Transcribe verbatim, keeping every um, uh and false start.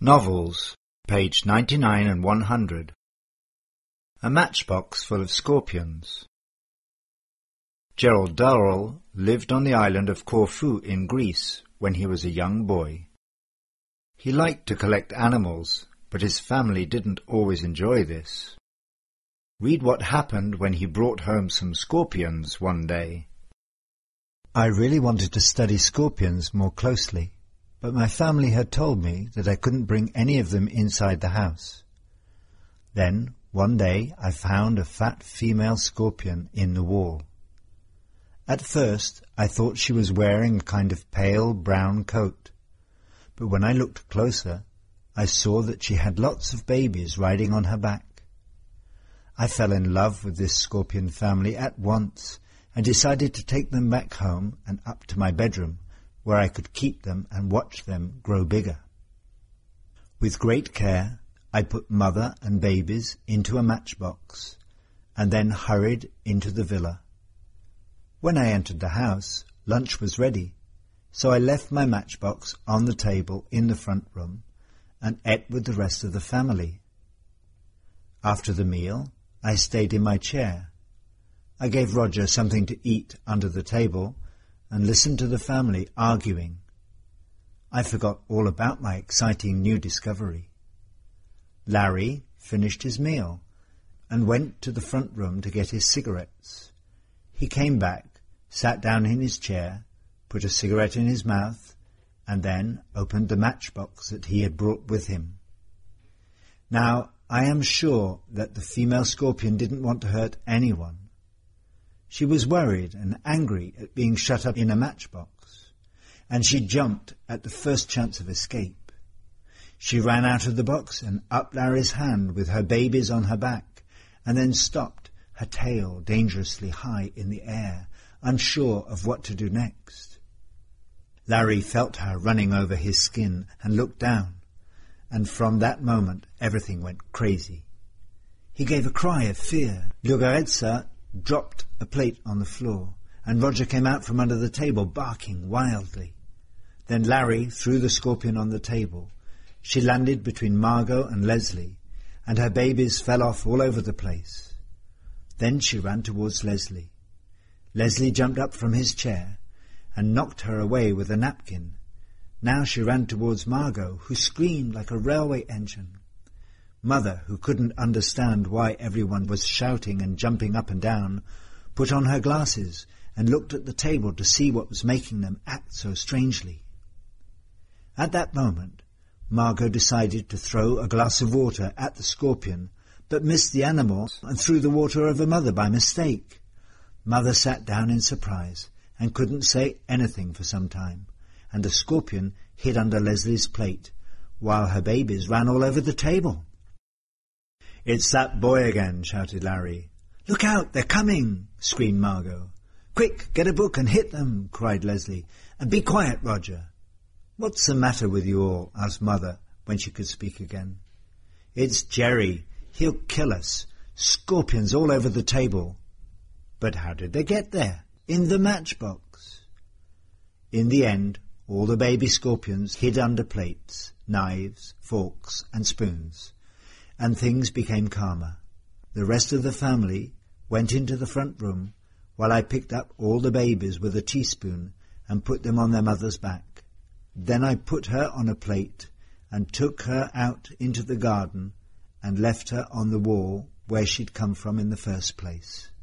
Novels, page ninety-nine and one hundred. A matchbox full of scorpions. Gerald Durrell lived on the island of Corfu in Greece when he was a young boy. He liked to collect animals, but his family didn't always enjoy this. Read what happened when he brought home some scorpions one day. I really wanted to study scorpions more closely, but my family had told me that I couldn't bring any of them inside the house. Then, one day, I found a fat female scorpion in the wall. At first, I thought she was wearing a kind of pale brown coat, but when I looked closer, I saw that she had lots of babies riding on her back. I fell in love with this scorpion family at once and decided to take them back home and up to my bedroom, where I could keep them and watch them grow bigger. With great care, I put mother and babies into a matchbox and then hurried into the villa. When I entered the house, lunch was ready, so I left my matchbox on the table in the front room and ate with the rest of the family. After the meal, I stayed in my chair. I gave Roger something to eat under the table and listened to the family arguing. I forgot all about my exciting new discovery. Larry finished his meal and went to the front room to get his cigarettes. He came back, sat down in his chair, put a cigarette in his mouth, and then opened the matchbox that he had brought with him. Now, I am sure that the female scorpion didn't want to hurt anyone. She was worried and angry at being shut up in a matchbox, and she jumped at the first chance of escape. She ran out of the box and up Larry's hand with her babies on her back, and then stopped, her tail dangerously high in the air, unsure of what to do next. Larry felt her running over his skin and looked down, and from that moment everything went crazy. He gave a cry of fear. Lugaretsa dropped a plate on the floor, and Roger came out from under the table, barking wildly. Then Larry threw the scorpion on the table. She landed between Margot and Leslie, and her babies fell off all over the place. Then she ran towards Leslie. Leslie jumped up from his chair and knocked her away with a napkin. Now she ran towards Margot, who screamed like a railway engine. Mother, who couldn't understand why everyone was shouting and jumping up and down, put on her glasses and looked at the table to see what was making them act so strangely. At that moment, Margot decided to throw a glass of water at the scorpion, but missed the animal and threw the water over Mother by mistake. Mother sat down in surprise and couldn't say anything for some time, and the scorpion hid under Leslie's plate, while her babies ran all over the table. "It's that boy again," shouted Larry. "Look out, they're coming!" screamed Margot. "Quick, get a book and hit them!" cried Leslie. "And be quiet, Roger." "What's the matter with you all?" asked Mother, when she could speak again. "It's Jerry. He'll kill us. Scorpions all over the table." "But how did they get there?" "In the matchbox." In the end, all the baby scorpions hid under plates, knives, forks, and spoons, and things became calmer. The rest of the family went into the front room, while I picked up all the babies with a teaspoon and put them on their mother's back. Then I put her on a plate and took her out into the garden and left her on the wall where she'd come from in the first place.